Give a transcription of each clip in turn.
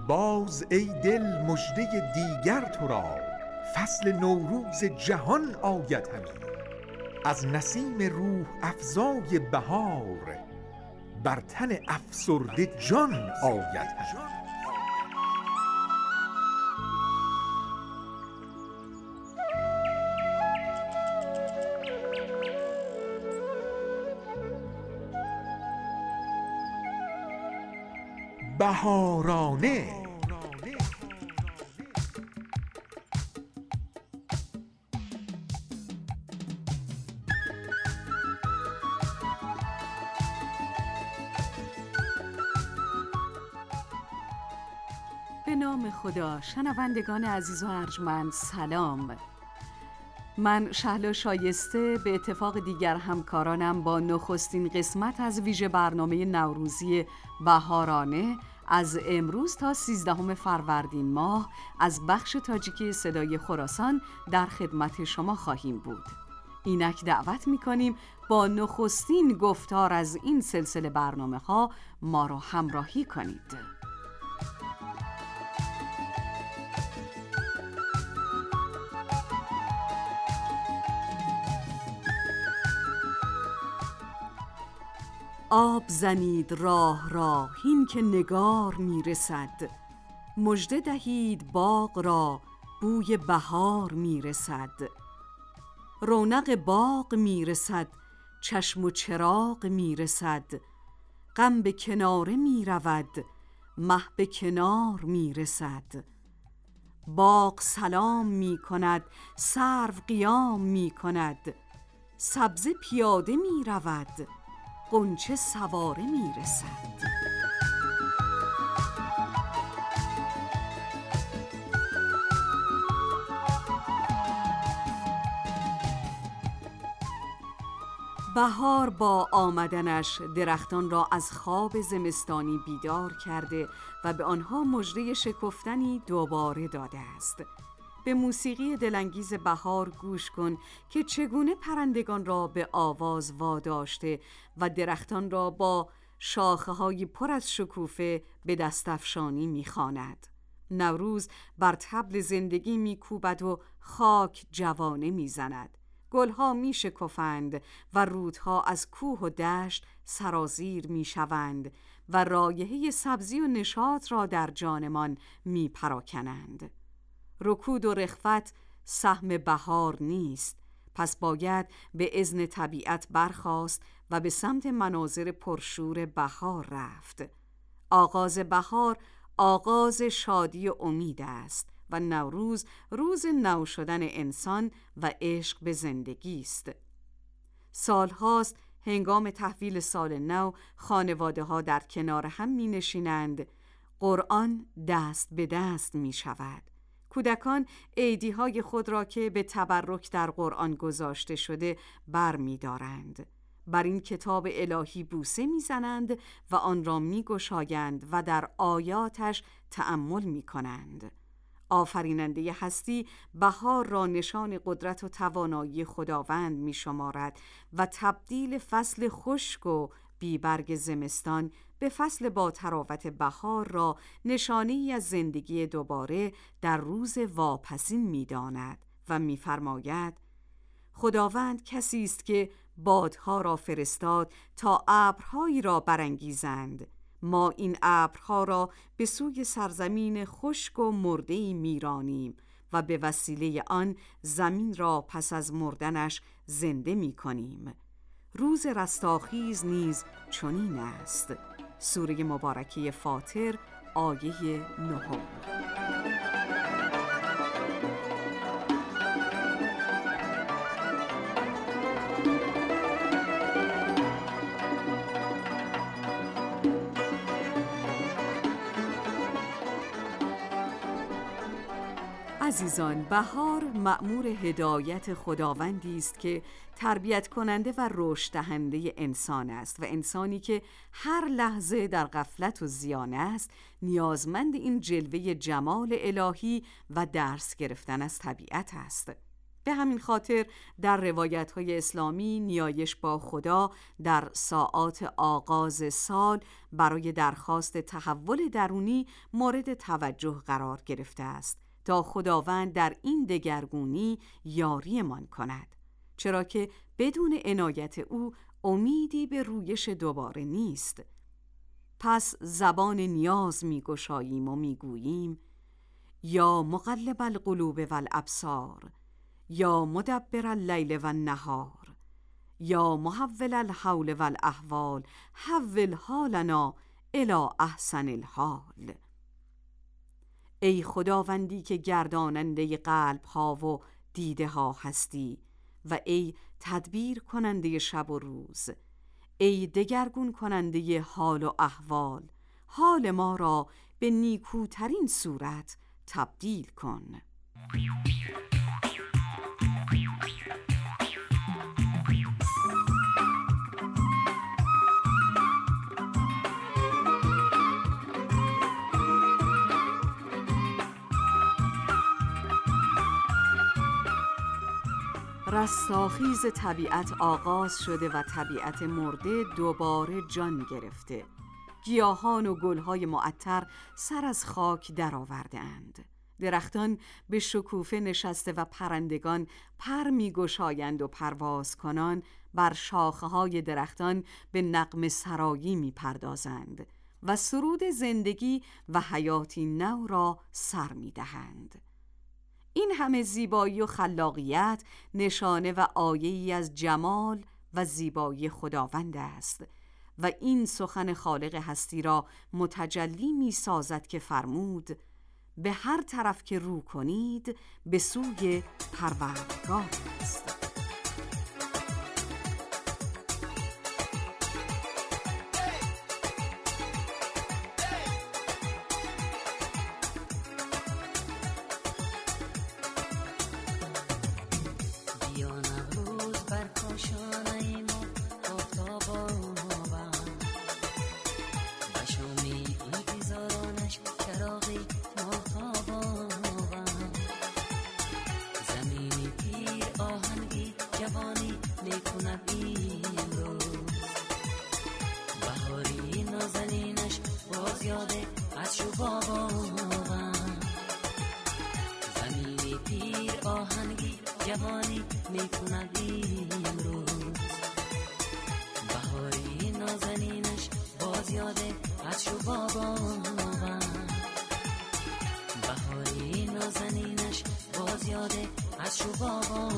باز ای دل مژده دیگر تو را، فصل نوروز جهان آید همی. از نسیم روح افزای بهار، بر تن افسرده جان آید همی. بهارانه به نام خدا. شنوندگان عزیز و ارجمند سلام. من شهلا شایسته به اتفاق دیگر همکارانم با نخستین قسمت از ویژه برنامه نوروزی بهارانه از امروز تا 13 فروردین ماه از بخش تاجیکی صدای خراسان در خدمت شما خواهیم بود. اینک دعوت می‌کنیم با نخستین گفتار از این سلسله برنامه‌ها ما را همراهی کنید. آب زنید راه را هین که نگار میرسد، مژده دهید باغ را بوی بهار میرسد. رونق باغ میرسد، چشم و چراغ میرسد، غم به کناره میرود، مه به کنار میرسد. باغ سلام میکند، سرو قیام میکند، سبزه پیاده میرود، غنچه سواره میرسد. بهار با آمدنش درختان را از خواب زمستانی بیدار کرده و به آنها مژده شکفتنی دوباره داده است. به موسیقی دلانگیز بهار گوش کن که چگونه پرندگان را به آواز واداشته و درختان را با شاخه‌های پر از شکوفه به دستفشانی می‌خواند. نوروز بر طبل زندگی می‌کوبد و خاک جوانه می‌زند. گلها می‌شکفند و رودها از کوه و دشت سرازیر می‌شوند و رایحه سبزی و نشاط را در جانمان می‌پراکنند. رکود و رخوت سهم بهار نیست، پس باید به اذن طبیعت برخاست و به سمت مناظر پرشور بهار رفت. آغاز بهار آغاز شادی و امید است و نوروز روز نو شدن انسان و عشق به زندگی است. سالهاست هنگام تحویل سال نو خانواده ها در کنار هم می نشینند، قرآن دست به دست می شود. کودکان عیدی‌های خود را که به تبرک در قرآن گذاشته شده بر می دارند. بر این کتاب الهی بوسه می زنند و آن را می گشایند و در آیاتش تأمل می کنند. آفریننده هستی بهار را نشان قدرت و توانایی خداوند می شمارد و تبدیل فصل خشک و بیبرگ زمستان به فصل با تراوت بهار را نشانه‌ای از زندگی دوباره در روز واپسین می داند و می فرماید خداوند کسی است که بادها را فرستاد تا ابرهایی را برانگیزند. ما این ابرها را به سوی سرزمین خشک و مرده‌ای میرانیم و به وسیله آن زمین را پس از مردنش زنده می کنیم. روز رستاخیز نیز چنین است. سوره مبارکه فاطر آیه 9. عزیزان، بهار مأمور هدایت خداوندی است که تربیت کننده و رشد دهنده انسان است و انسانی که هر لحظه در غفلت و زیان است نیازمند این جلوه جمال الهی و درس گرفتن از طبیعت است. به همین خاطر در روایت‌های اسلامی نیایش با خدا در ساعات آغاز سال برای درخواست تحول درونی مورد توجه قرار گرفته است تا خداوند در این دگرگونی یاریمان کند، چرا که بدون عنایت او امیدی به رویش دوباره نیست. پس زبان نیاز می‌گشاییم و می‌گوییم: یا مقلب القلوب والابصار، یا مدبر اللیل والنهار، یا محول الحول والاحوال، حول حالنا الی احسن الحال. ای خداوندی که گرداننده قلب ها و دیده ها هستی و ای تدبیر کننده شب و روز، ای دگرگون کننده حال و احوال، حال ما را به نیکوترین صورت تبدیل کن. رستاخیز طبیعت آغاز شده و طبیعت مرده دوباره جان گرفته. گیاهان و گلهای معطر سر از خاک درآورده‌اند. درختان به شکوفه نشسته و پرندگان پر می‌گشایند و پرواز کنان بر شاخه‌های درختان به نغمه سرایی می‌پردازند و سرود زندگی و حیاتی نو را سر می‌دهند. این همه زیبایی و خلاقیت نشانه و آیه‌ای از جمال و زیبایی خداوند است و این سخن خالق هستی را متجلی می سازد که فرمود: به هر طرف که رو کنید به سوی پروردگار است. جوانی میکند امروز، بهاری نازنینش باز یاده از شو بابا، بهاری نازنینش باز یاده از شو بابا.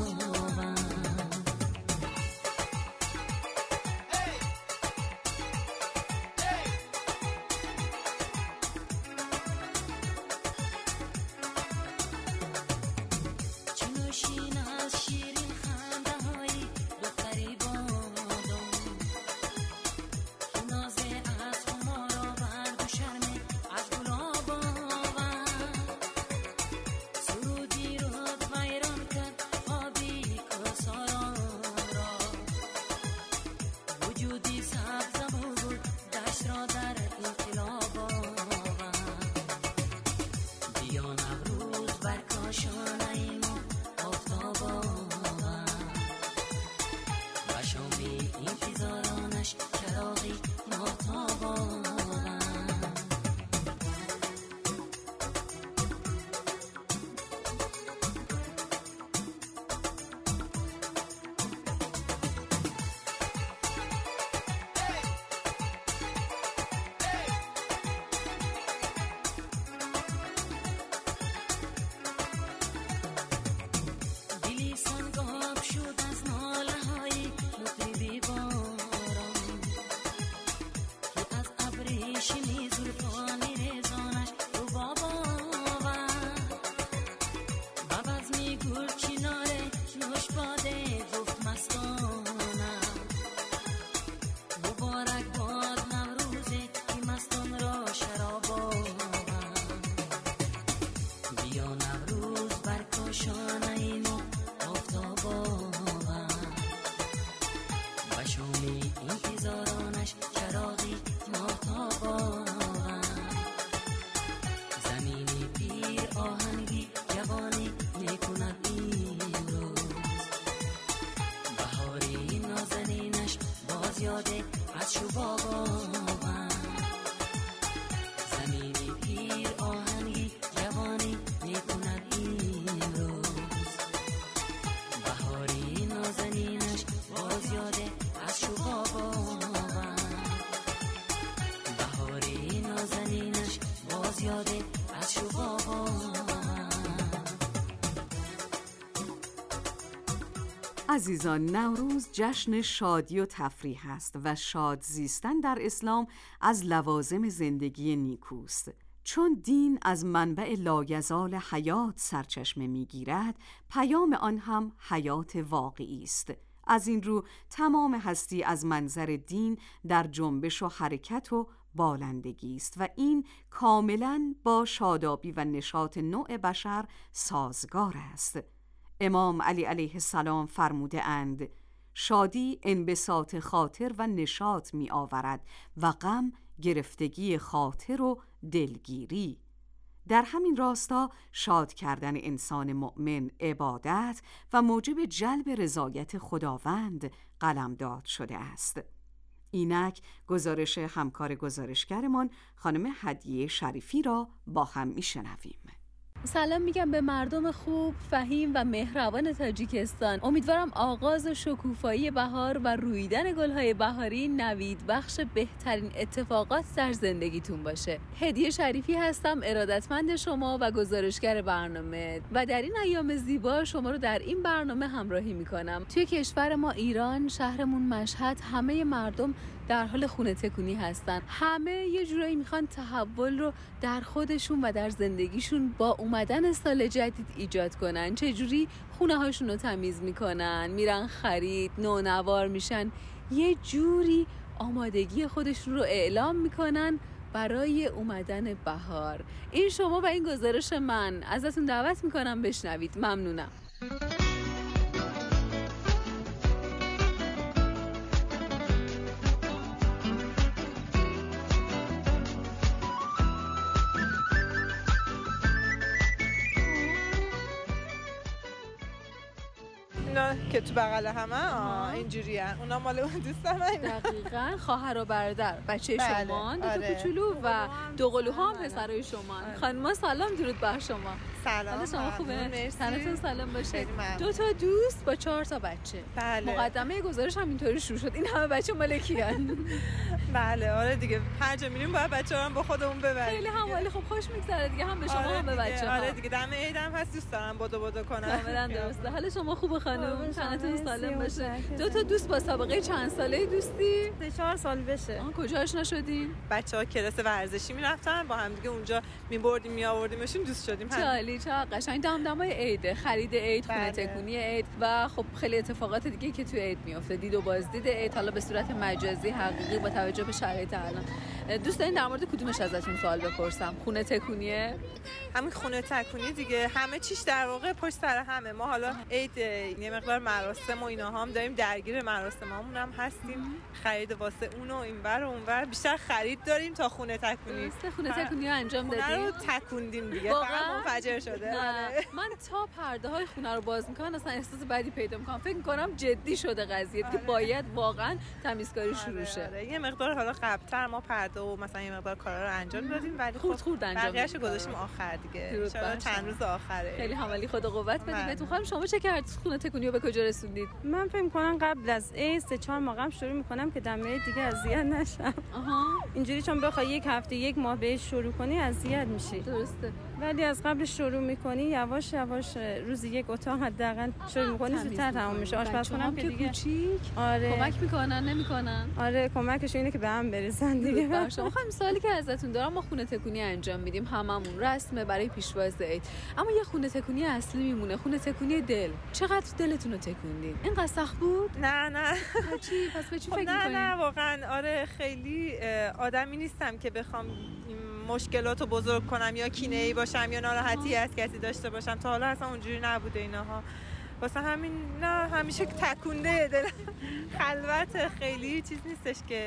انتظارانش چراغی ماهتابان. از شو بابا من. زمینی پیر آهنگی جوانی میکند این روز، بهاری نازنینش باز یاده از شو بابا من. بهاری نازنینش باز یاده از شو بابا من. عزیزان، نوروز جشن شادی و تفریح است و شاد زیستن در اسلام از لوازم زندگی نیکوست. چون دین از منبع لایزال حیات سرچشمه میگیرد، پیام آن هم حیات واقعی است. از این رو تمام هستی از منظر دین در جنبش و حرکت و بالندگی است و این کاملاً با شادابی و نشاط نوع بشر سازگار است. امام علی علیه السلام فرموده اند: شادی انبساط خاطر و نشاط می آورد و غم گرفتگی خاطر و دلگیری. در همین راستا شاد کردن انسان مؤمن عبادت و موجب جلب رضایت خداوند قلمداد شده است. اینک گزارش همکار گزارشگرمان خانم هدیه شریفی را با هم میشنویم. سلام میگم به مردم خوب، فهیم و مهربان تاجیکستان. امیدوارم آغاز شکوفایی بهار و رویدن گلهای بهاری نوید بخش بهترین اتفاقات در زندگیتون باشه. هدیه شریفی هستم، ارادتمند شما و گزارشگر برنامه، و در این ایام زیبا شما رو در این برنامه همراهی میکنم. توی کشور ما ایران، شهرمون مشهد، همه مردم در حال خونه تکونی هستن. همه یه جورایی میخوان تحول رو در خودشون و در زندگیشون با اومدن سال جدید ایجاد کنن. چجوری خونه هاشون رو تمیز میکنن، میرن خرید، نونوار میشن، یه جوری آمادگی خودشون رو اعلام میکنن برای اومدن بهار. این شما و این گزارش من، ازتون دعوت میکنم بشنوید. ممنونم. اینا که تو بغل همه اینجوریه، اونا مال اون دوستم. دقیقاً خواهر و برادر، بچه شما، دو تا کوچولو و دو قلوها هم پسرای شما. خانم سلام، درود بر شما. سلام. حال شما خوبه؟ تنتون سلام باشه. دو تا دوست با 4 تا بچه. بله. مقدمه گزارش هم اینطوری شروع شد. این همه بچه مال کیان؟ بله آره دیگه، هر جا میریم باید بچه‌ها رو با خودمون ببریم. خیلی همالی. خب خوش میگذره دیگه، هم به شما هم به بچه‌ها. آره دیگه، دم عید هم هست، دوست دارم بدو کنم. کاملا درسته. حال شما خوبه خانم؟ تنتون سالم باشه. دو تا دوست با سابقه چند ساله دوستی؟ 3-4 سال بشه. کجا آشنا شدین؟ بچه‌ها کلاس ورزشی میرفتن، با هم دیگه اونجا میبردیم میآوردیمشون، دوست شدیم. چالی چه قشنگ. دمدمای عید، خرید عید، خونه تکونی عید و خب خیلی اتفاقات دیگه که توی عید میفته. دید و بازدید عید، حالا به صورت مجازی، حقیقی، با توجه به شرایط الان. دوست دارین در مورد کدومش ازتون سوال بپرسم؟ خونه تکونیه؟ همین خونه تکونی دیگه، همه چیش در واقع پشت سر همه. ما حالا عید یه مقدار مراسم و اینا هم داریم، درگیر مراسمامون هم هستیم، خرید واسه اون و اینور و اونور، بیشتر خرید داریم تا خونه تکونی. خونه تکونی رو انجام دادیم، خونه رو تکوندیم دیگه، فقط منفجر شده. من تا پرده های خونه رو باز میکنم اصلا احساس بدی پیدا میکنم، فکر میکنم جدی شده قضیه که باید واقعا تمیزکاری شروع شه. یه مقدار حالا قبل‌تر ما پرده و مثلا یه مقدار کارا رو انجام دادیم، ولی خورد انجام بقیه‌اشو گذاشتیم آخر دیگه، چند روز آخره. خیلی حوالی، خدا قوت بده بهتون. خانم شما چه کردید؟ خونه تکونی رو به کجا رسوندید؟ من فکر می‌کنم قبل از عید 3-4 ماه شروع می‌کنم که دمه دیگه اذیت نشم. اینجوری چون بخوای یک هفته یک ماه بهش شروع کنی اذیت میشی. درسته. ولی از قبل شروع می‌کنی یواش یواش، روزی یک اتاق حداقل شروع می‌کنی، زودتر تموم میشه. آشپزخونه‌ام که دیگه کوچیک. آره. کمک می‌کنن نمی‌کنن؟ آره کمکش اینه که به هم برسن دیگه. شما خانم سوالی که ازتون دارم، ما خونه تکونی انجام میدیم، هممون رسمه برای پیشواز عید، اما یه خونه تکونی اصلی میمونه، خونه تکونی دل. چقدر دلتون رو تکوندین؟ اینقدر سخت بود؟ نه چی؟ پس به چی فکر می‌کنین؟ نه واقعا آره، خیلی آدمی نیستم که بخوام مشکلاتو بزرگ کنم یا کینه‌ای باشم یا ناراحتی از کسی داشته باشم. تا حالا اصلا اونجوری نبوده اینها، واسه همین نه، همیشه تکونده دل. خلوت، خیلی چیز نیستش که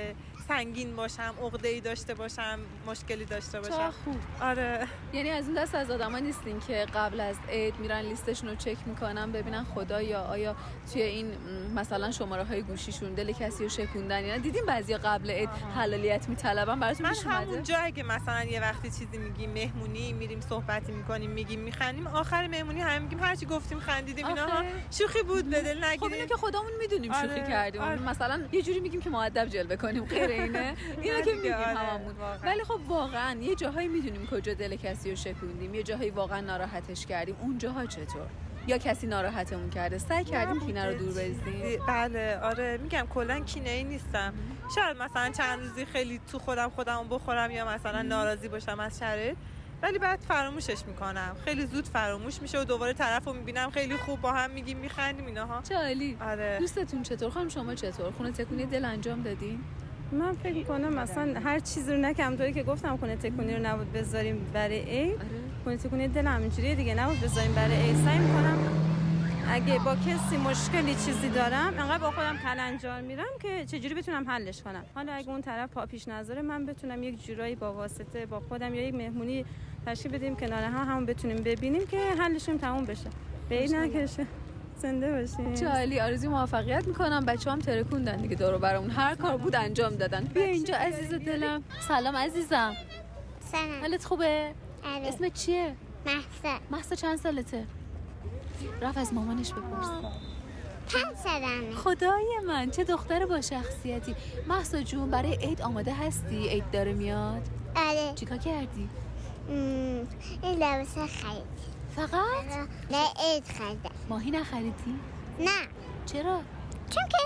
سنگین باشم، عقده‌ای داشته باشم، مشکلی داشته باشم. چه خوب. آره. یعنی از اون دست از آدما نیستین که قبل از عید میرن لیستشون رو چک میکنن ببینن خدایا آیا توی این مثلا شماره‌های گوشیشون دل کسی رو شکوندن یا دیدین بعضیا قبل عید حلالیت میطلبن براتون پیش اومده؟ من همونجا اگه مثلا یه وقتی چیزی میگیم مهمونی میریم صحبتی میکنیم میگیم میخندیم، آخر مهمونی همه میگیم هرچی گفتیم خندیدیم، اینا شوخی بود به دل نگیرید. خب اینو که خودمون میدونیم شوخی کردیم. مثلا یه جوری میگیم که مؤدب جلوه کنیم، غیر اینه اینو که میگیم هممون. ولی خب واقعا یه جاهایی میدونیم کجا دل کسی رو شکوندیم، یه جاهایی واقعا ناراحتش کردیم. اون جاها چطور؟ یا کسی ناراحتمون کرده سعی کردیم کینه رو دور بریزیم؟ بله آره، میگم کلا کینه‌ای نیستم. شاید مثلا چند روزی خیلی تو خودم بخورم یا مثلا ناراضی باشم از شرایط، ولی بعد فراموشش میکنم. خیلی زود فراموش میشه و دوباره طرفو میبینم خیلی خوب با هم میگیم میخندیم اینها. چه عالی. آره. دوستتون چطور؟ خانم شما چطور؟ خونه تکونی دل انجام دادین؟ من فکر می‌کنم مثلا هر چیزی رو نکم طوری که گفتم خونه تکونی رو نبود بذاریم برای عید. خونه تکونی دل همینجوریه دیگه، نبود بذاریم برای عید. سعی می‌کنم اگه با کسی مشکلی چیزی دارم انقدر با خودم کلنجار میرم که چجوری بتونم حلش کنم. حالا اگه اون طرف پا پیش نذاره من بتونم یک جورایی با واسطه با خودم یا یک مهمونی تشکیل بدیم کنار هم بتونیم ببینیم که حلشون تموم بشه، به عید نکشه. زنده باشین. چه عالی. آرزوی موفقیت میکنم. بچه‌هام ترکوندن دیگه دور و برمون، هر کار بود انجام دادن. بیا اینجا عزیز دلم. سلام عزیزم. سلام. حالت خوبه؟ آره. اسمت چیه؟ مهسا. چند سالته؟ رفت از مامانش بپرس. 5 سالمه. خدای من چه دختر با شخصیتی. مهسا جون برای عید آماده هستی؟ عید داره میاد. آره. چیکار کردی؟ این لباس خرید. فقط؟ نه عید خریدم. ماهی نخریدی؟ نه. چرا؟ چون که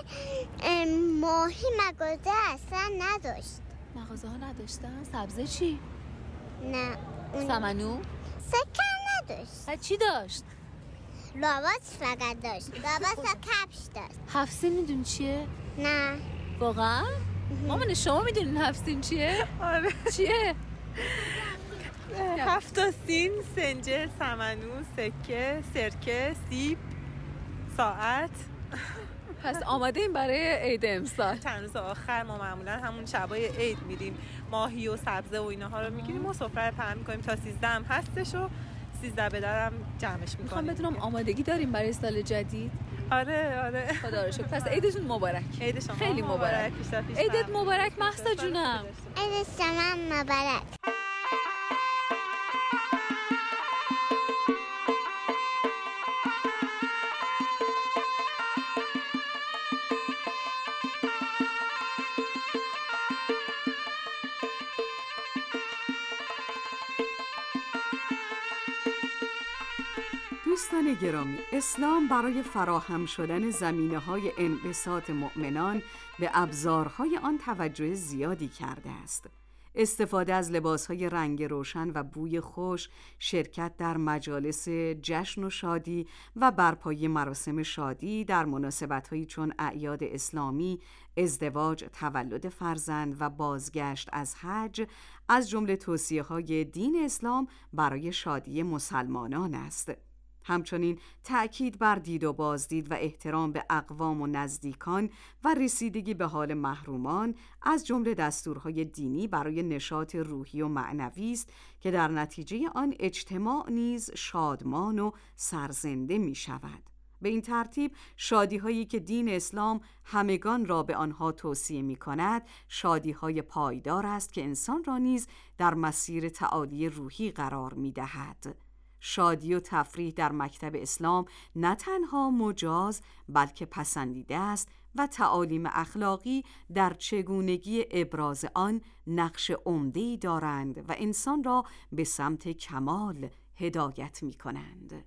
ماهی مغازه اصلا نداشت. مغازه ها نداشتن؟ سبزه چی؟ نه. سمنو؟ سکر نداشت. چی داشت؟ لباس فقط داشت. لباس و کفش داشت. هفسین میدونی چیه؟ نه. واقعا؟ مامان شما میدونین هفسین چیه؟ آره. چیه؟ 7 تا سین، سنجه، سمنو، سکه، سرکه، سیب، ساعت. پس آماده این برای عید امسال. چند روز آخر ما معمولا همون شبای عید میریم ماهی و سبزه و اینها رو میگیریم و سفره رو پهن میکنیم تا 13 هم هستش و 13 به درم جمعش میکنیم. میخوام بدونم آمادگی داریم برای سال جدید؟ آره. خدا رو شکر. پس عیدتون مبارک. عید شما خیلی مبارک. عیدت مبارک مهسا جونم. عید شما مبارک. دوستان گرامی، اسلام برای فراهم شدن زمینه‌های انبساط مؤمنان به ابزارهای آن توجه زیادی کرده است. استفاده از لباسهای رنگ روشن و بوی خوش، شرکت در مجالس جشن و شادی و برپایی مراسم شادی در مناسبت‌هایی چون اعیاد اسلامی، ازدواج، تولد فرزند و بازگشت از حج از جمله توصیه‌های دین اسلام برای شادی مسلمانان است. همچنین تأکید بر دید و بازدید و احترام به اقوام و نزدیکان و رسیدگی به حال محرومان از جمله دستورهای دینی برای نشاط روحی و معنوی است که در نتیجه آن اجتماع نیز شادمان و سرزنده می شود. به این ترتیب شادی‌هایی که دین اسلام همگان را به آنها توصیه می‌کند، شادی‌های پایدار است که انسان را نیز در مسیر تعالی روحی قرار می‌دهد. شادی و تفریح در مکتب اسلام نه تنها مجاز بلکه پسندیده است و تعالیم اخلاقی در چگونگی ابراز آن نقش عمده‌ای دارند و انسان را به سمت کمال هدایت می‌کنند.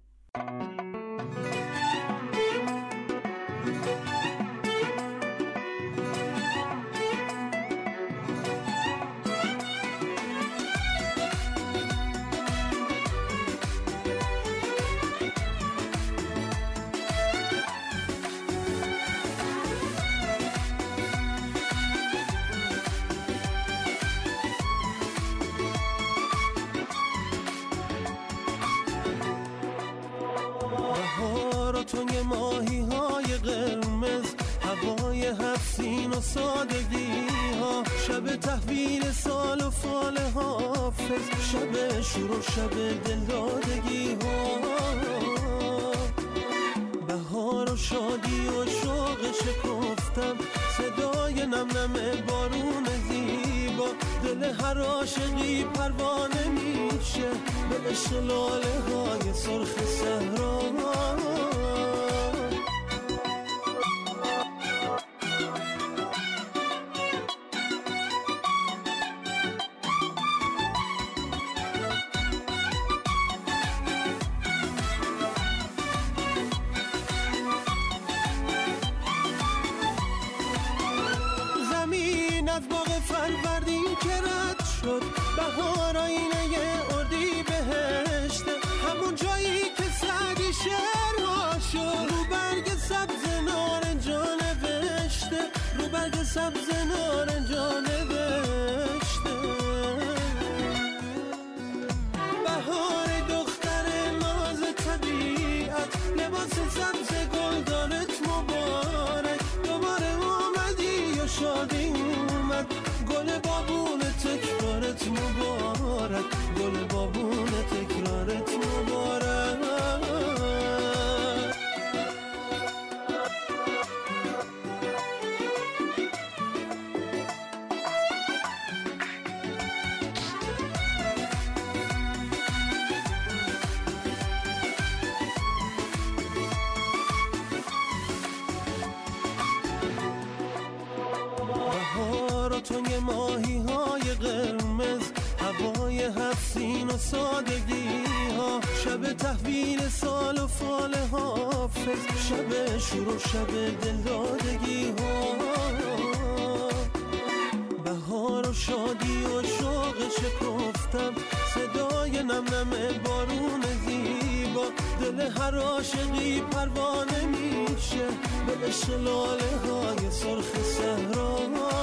تحویل سال و فال حافظ، شب شور و شب دلدادگی ها، بهار و شادی و شوق شکفتم، صدای نم نم بارون زیبا، دل هر عاشقی پروانه میشه به عشق لاله های سرخ صحرا. از باغ فروردین که رد شد، بهار آینه اردی بهشته، همون جایی که سعدی شعرها شد، رو برگ سبز نارنجا نوشته، رو برگ سبز نارنجا نوشته. بهار دختر ناز طبیعت، لباس سبز گلدانت مبارک، دوباره اومدی و شادی، گل بابون تکرارت مبارک، گل بابون تکرارت مبارک. توی ماهی های قرمز، هوای حسین و سادگی ها، شب تحویل سال و فال حافظ، شب شور و شب دلدادگی ها، بهار و شادی و شوق شکفتم، صدای نم نم بارون زیبا، دل هر عاشقی پروانه میشه به عشق لاله های سرخ صحرا.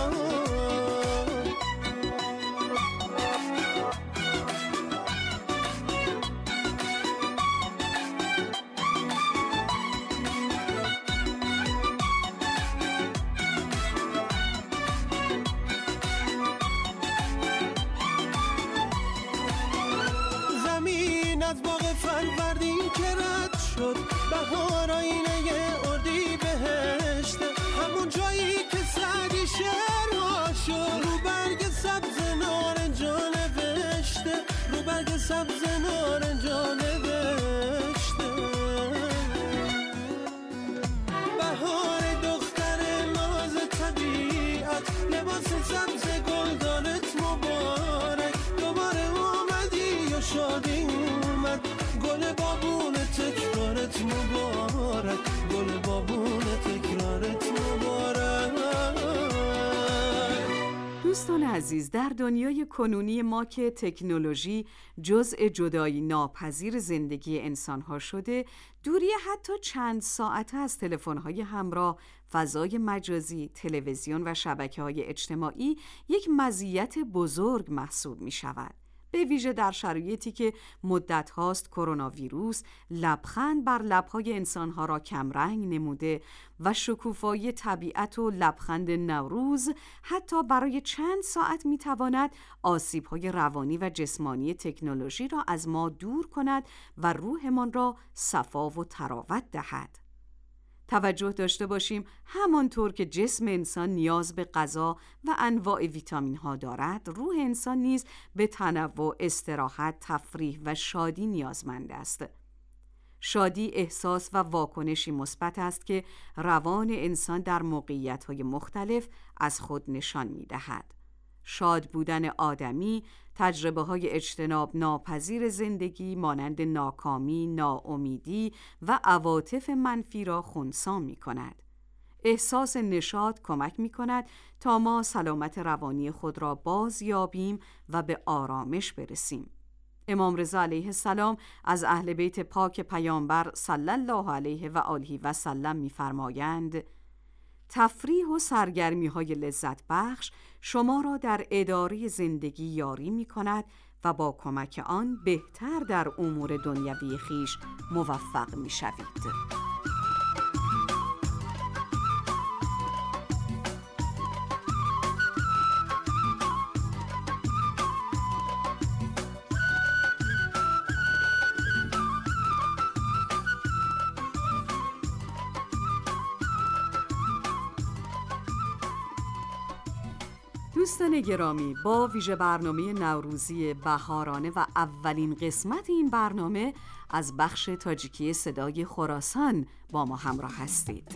از باغ فروردین که رد شد، بهار آینه اردی بهشته، همون جایی که سعدی شعرها شد، رو برگ سبز نارنجا نوشته، رو برگ سبز نارنجا نوشته. بهار دختر ناز طبیعت، لباس سبز گلدانت مبارک، دوباره اومدی و شادی، گل بابون تکرارت مبارک، گل بابون تکرارت مبارک. دوستان عزیز، در دنیای کنونی ما که تکنولوژی جزء جدایی ناپذیر زندگی انسانها شده، دوری حتی چند ساعته از تلفن‌های همراه، فضای مجازی، تلویزیون و شبکه‌های اجتماعی یک مزیت بزرگ محسوب می‌شود. به ویژه در شرایطی که مدت هاست کرونا ویروس لبخند بر لبهای انسانها را کمرنگ نموده و شکوفایی طبیعت و لبخند نوروز حتی برای چند ساعت میتواند آسیب‌های روانی و جسمانی تکنولوژی را از ما دور کند و روحمان را صفا و تراوت دهد. توجه داشته باشیم همانطور که جسم انسان نیاز به غذا و انواع ویتامین ها دارد، روح انسان نیز به تنوع، استراحت، تفریح و شادی نیازمند است. شادی احساس و واکنشی مثبت است که روان انسان در موقعیت‌های مختلف از خود نشان می‌دهد. شاد بودن آدمی تجربه‌های اجتناب ناپذیر زندگی مانند ناکامی، ناامیدی و عواطف منفی را خنثی می‌کند. احساس نشاط کمک می‌کند تا ما سلامت روانی خود را باز یابیم و به آرامش برسیم. امام رضا علیه السلام از اهل بیت پاک پیامبر صلی الله علیه و آله و سلم می‌فرمایند: تفریح و سرگرمی‌های لذت بخش شما را در اداره زندگی یاری می‌کند و با کمک آن بهتر در امور دنیوی خویش موفق می‌شوید. دوستان گرامی، با ویژه برنامه نوروزی بهارانه و اولین قسمت این برنامه از بخش تاجیکی صدای خراسان با ما همراه هستید.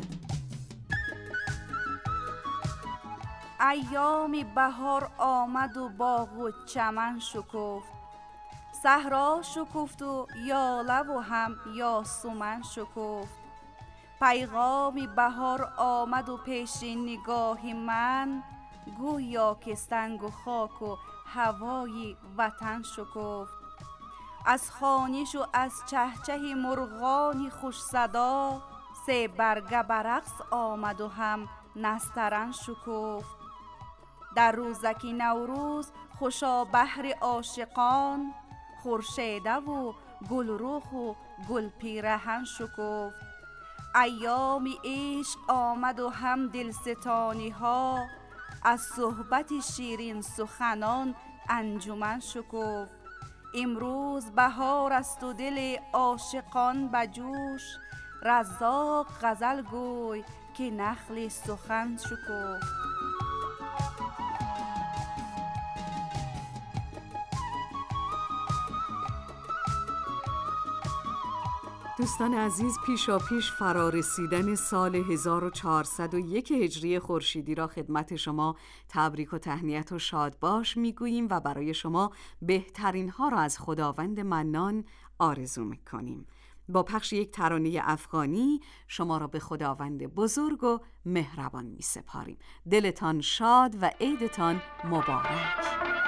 ایامی بهار آمد و باغ و چمن شکفت، صحرا شکفت و یاله و هم یاسمن شکفت. پیغامی بهار آمد و پیش نگاه من، گویا که سنگ و خاک و هوای وطن شکفت. از خوانش و از چهچه مرغانی خوش صدا، سه برگه برقص آمد و هم نسترن شکفت. در روزکی نوروز خوشا بهر عاشقان، خورشیده و گلرخ و گل پیرهن شکفت. ایام عشق آمد و هم دلستانی ها، از صحبت شیرین سخنان انجمن شکفت. امروز بهار است و دل عاشقان بجوش، رزاق غزل گوی که نخل سخن شکفت. دوستان عزیز، پیشاپیش فرارسیدن سال 1401 هجری خورشیدی را خدمت شما تبریک و تهنیت و شادباش میگوییم و برای شما بهترین ها را از خداوند منان آرزو میکنیم. با پخش یک ترانه افغانی شما را به خداوند بزرگ و مهربان میسپاریم. دلتان شاد و عیدتان مبارک.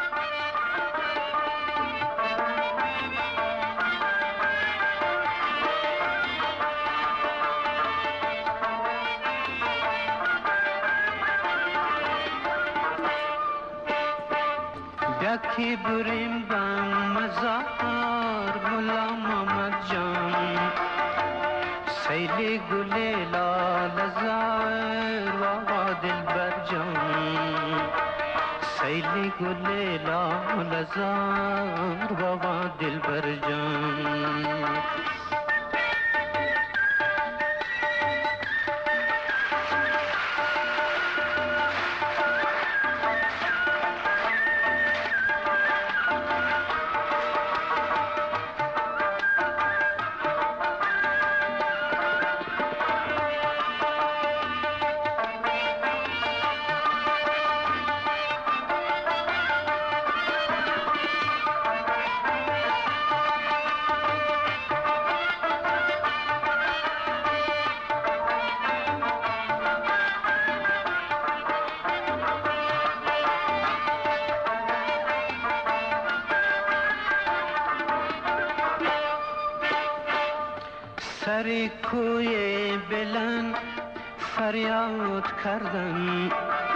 یکی بریم بم مزار ملا محمد جان، سیل گل لال زار و دلبر جان، سیل گل لال زار و دلبر جان. سر کوی بلند فریاد کردم،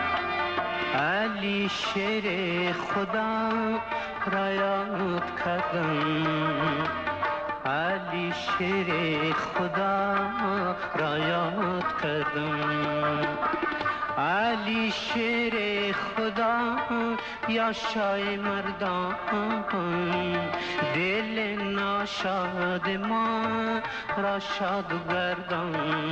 علی شیر خدا را یاد کردم، علی شیر خدا را یاد کردم. علی شیر خدا یا شای مردان، دل ناشاد ما را شاد گردان،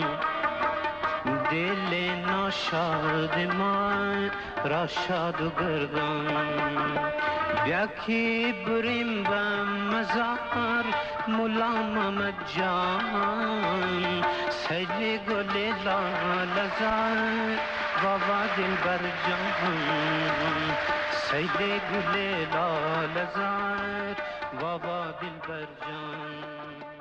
دل ناشاد ما را شاد گردان. یکی بریم به مزار ملا محمد جان، سیل گل لال زار بابا دلبر جان، سیل گل لال زار بابا دلبر جان.